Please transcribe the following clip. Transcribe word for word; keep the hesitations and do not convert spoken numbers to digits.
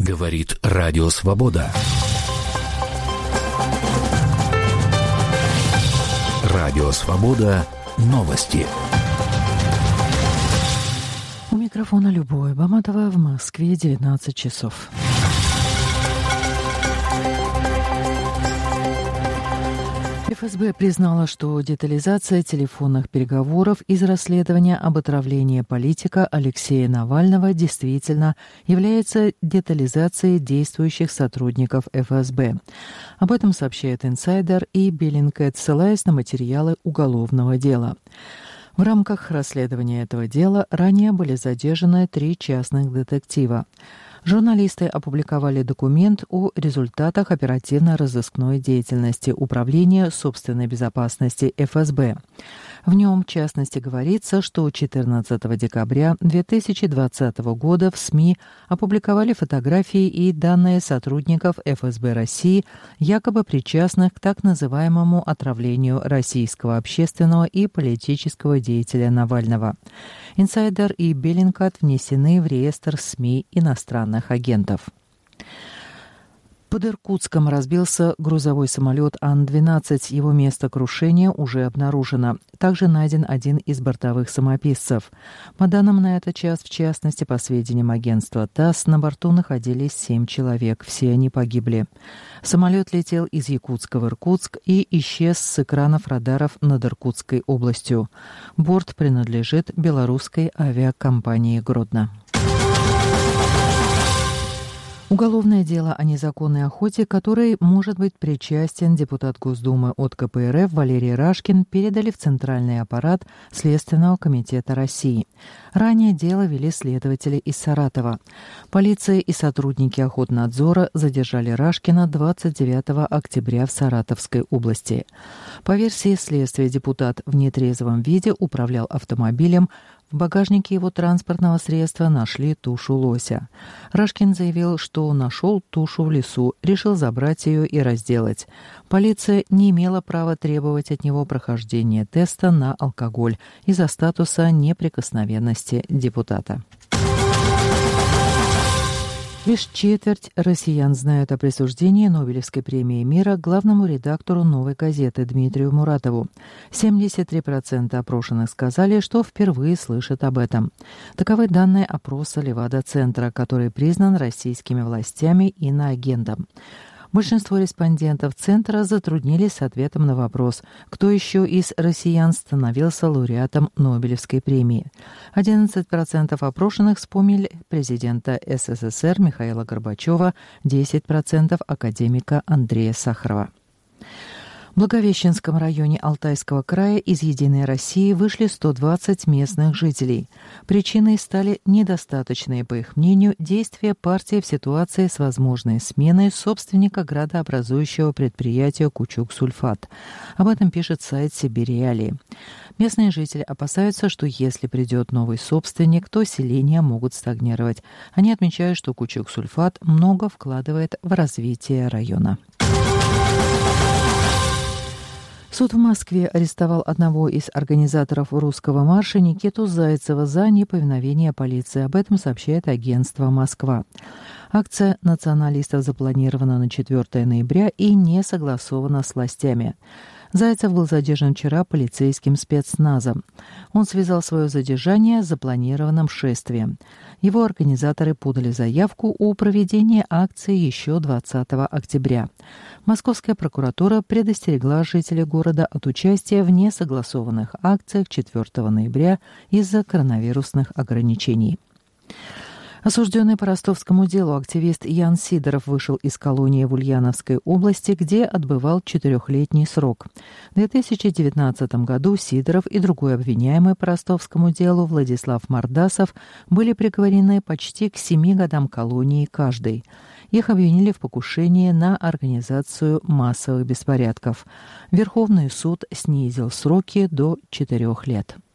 Говорит Радио Свобода. Радио Свобода. Новости. У микрофона Любовь Баматова, в Москве девятнадцать часов. эф эс бэ признала, что детализация телефонных переговоров из расследования об отравлении политика Алексея Навального действительно является детализацией действующих сотрудников эф эс бэ. Об этом сообщает инсайдер и Bellingcat, ссылаясь на материалы уголовного дела. В рамках расследования этого дела ранее были задержаны три частных детектива. Журналисты опубликовали документ о результатах оперативно-розыскной деятельности Управления собственной безопасности эф эс бэ. В нем, в частности, говорится, что четырнадцатого декабря две тысячи двадцатого года в СМИ опубликовали фотографии и данные сотрудников эф эс бэ России, якобы причастных к так называемому отравлению российского общественного и политического деятеля Навального. Инсайдер и Bellingcat внесены в реестр СМИ иностранных агентов. Под Иркутском разбился грузовой самолет Ан двенадцать. Его место крушения уже обнаружено. Также найден один из бортовых самописцев. По данным на этот час, в частности, по сведениям агентства ТАСС, на борту находились семь человек. Все они погибли. Самолет летел из Якутска в Иркутск и исчез с экранов радаров над Иркутской областью. Борт принадлежит белорусской авиакомпании «Гродно». Уголовное дело о незаконной охоте, которой может быть причастен депутат Госдумы от ка пэ эр эф Валерий Рашкин, передали в Центральный аппарат Следственного комитета России. Ранее дело вели следователи из Саратова. Полиция и сотрудники Охотнадзора задержали Рашкина двадцать девятого октября в Саратовской области. По версии следствия, депутат в нетрезвом виде управлял автомобилем. В багажнике его транспортного средства нашли тушу лося. Рашкин заявил, что нашел тушу в лесу, решил забрать ее и разделать. Полиция не имела права требовать от него прохождения теста на алкоголь из-за статуса неприкосновенности депутата. Лишь четверть россиян знают о присуждении Нобелевской премии мира главному редактору «Новой газеты» Дмитрию Муратову. семьдесят три процента опрошенных сказали, что впервые слышат об этом. Таковы данные опроса Левада-центра, который признан российскими властями иноагентом. Большинство респондентов Центра затруднились с ответом на вопрос, кто еще из россиян становился лауреатом Нобелевской премии. одиннадцать процентов опрошенных вспомнили президента эс эс эс эр Михаила Горбачева, десять процентов академика Андрея Сахарова. В Благовещенском районе Алтайского края из «Единой России» вышли сто двадцать местных жителей. Причиной стали недостаточные, по их мнению, действия партии в ситуации с возможной сменой собственника градообразующего предприятия «Кучук-Сульфат». Об этом пишет сайт «Сибирь-Реалии». Местные жители опасаются, что если придет новый собственник, то селения могут стагнировать. Они отмечают, что «Кучук-Сульфат» много вкладывает в развитие района. Суд в Москве арестовал одного из организаторов русского марша Никиту Зайцева за неповиновение полиции. Об этом сообщает агентство «Москва». Акция националистов запланирована на четвёртого ноября и не согласована с властями. Зайцев был задержан вчера полицейским спецназом. Он связал свое задержание с запланированным шествием. Его организаторы подали заявку о проведении акции еще двадцатого октября. Московская прокуратура предостерегла жителей города от участия в несогласованных акциях четвёртого ноября из-за коронавирусных ограничений. Осужденный по ростовскому делу активист Ян Сидоров вышел из колонии в Ульяновской области, где отбывал четырехлетний срок. В две тысячи девятнадцатом году Сидоров и другой обвиняемый по ростовскому делу Владислав Мордасов были приговорены почти к семи годам колонии каждый. Их обвинили в покушении на организацию массовых беспорядков. Верховный суд снизил сроки до четырех лет.